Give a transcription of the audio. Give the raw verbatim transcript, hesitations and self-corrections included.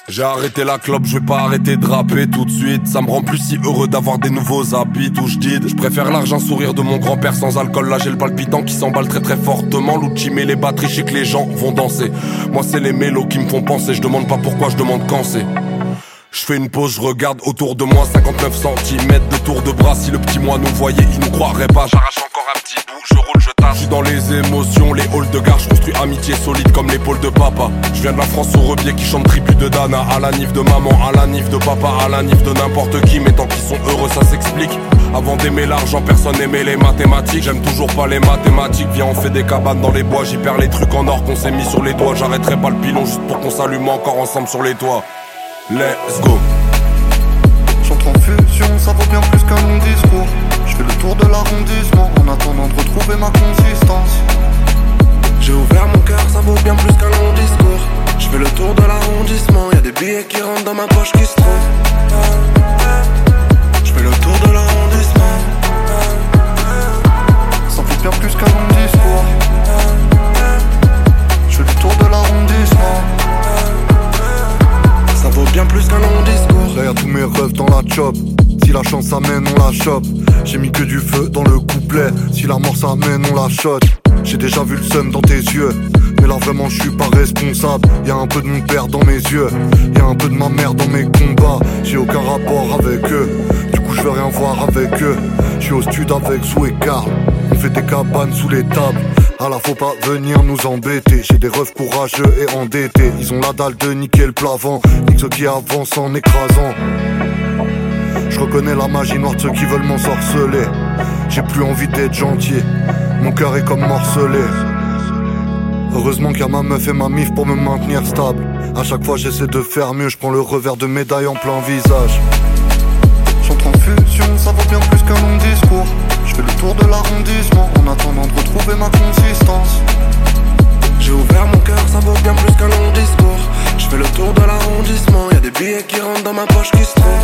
J'ai arrêté la clope, je vais pas arrêter de rapper tout de suite. Ça me rend plus si heureux d'avoir des nouveaux habits où je dide. Je préfère l'argent sourire de mon grand-père sans alcool. Là j'ai le palpitant qui s'emballe très très fortement. L'outil met les batteries, je sais que les gens vont danser. Moi c'est les mélos qui me font penser. Je demande pas pourquoi, je demande quand c'est. Je fais une pause, je regarde autour de moi. Cinquante-neuf centimètres de tour de bras. Si le petit moi nous voyait, il nous croirait pas. J'arrache encore un petit bout, je roule, je tasse. Je suis dans les émotions, les halls de gare. Je construis amitié solide comme l'épaule de papa. Je viens de la France au rebier qui chante tribu de Dana. À la nif de maman, à la nif de papa, à la nif de n'importe qui. Mais tant qu'ils sont heureux ça s'explique. Avant d'aimer l'argent, personne n'aimait les mathématiques. J'aime toujours pas les mathématiques. Viens on fait des cabanes dans les bois. J'y perds les trucs en or qu'on s'est mis sur les doigts. J'arrêterai pas le pilon juste pour qu'on s'allume encore ensemble sur les toits. Let's go. J'entre en fusion, ça vaut bien plus qu'un long discours. Je fais le tour de l'arrondissement en attendant de retrouver ma consistance. J'ai ouvert mon cœur, ça vaut bien plus qu'un long discours. Je fais le tour de l'arrondissement, y'a des billets qui rentrent dans ma poche qui se trouvent. Je fais le tour de l'arrondissement. Ça vaut bien plus qu'un long discours. Je fais le tour de l'arrondissement. Ça vaut bien plus qu'un long discours. Derrière tous mes rêves dans la chop. Si la chance s'amène, on la chope. J'ai mis que du feu dans le couplet. Si la mort s'amène, on la shot. J'ai déjà vu le seum dans tes yeux. Mais là vraiment je suis pas responsable. Y'a un peu de mon père dans mes yeux. Y'a un peu de ma mère dans mes combats. J'ai aucun rapport avec eux. Du coup je veux rien voir avec eux. Je suis au stud avec Sou et Karl. On fait des cabanes sous les tables. Ah là faut pas venir nous embêter. J'ai des refs courageux et endettés. Ils ont la dalle de niquer le plavant. Nique ceux qui avancent en écrasant. Je reconnais la magie noire de ceux qui veulent m'ensorceler. J'ai plus envie d'être gentil. Mon cœur est comme morcelé. Heureusement qu'il y a ma meuf et ma mif pour me maintenir stable. À chaque fois j'essaie de faire mieux. Je prends le revers de médaille en plein visage. J'entre en fusion, ça vaut bien plus qu'un long discours. Je fais le tour de l'arrondissement en attendant de retrouver ma consistance. J'ai ouvert mon cœur, ça vaut bien plus qu'un long discours. Je fais le tour de l'arrondissement, y'a des billets qui rentrent dans ma poche qui se trouvent.